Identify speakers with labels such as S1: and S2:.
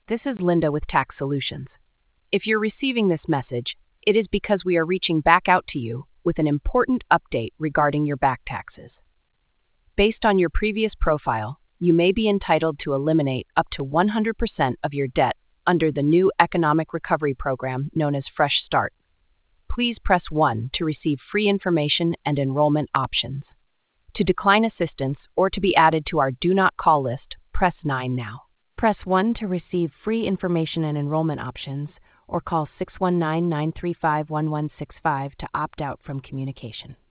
S1: This is Linda with Tax Solutions. If you're receiving this message, it is because we are reaching back out to you with an important update regarding your back taxes. Based on your previous profile, you may be entitled to eliminate up to 100% of your debt under the new Economic Recovery Program known as Fresh Start. Please press 1 to receive free information and enrollment options. To decline assistance or to be added to our Do Not Call list, press 9 now. Press 1 to receive free information and enrollment options, or call 619-935-1165 to opt out from communication.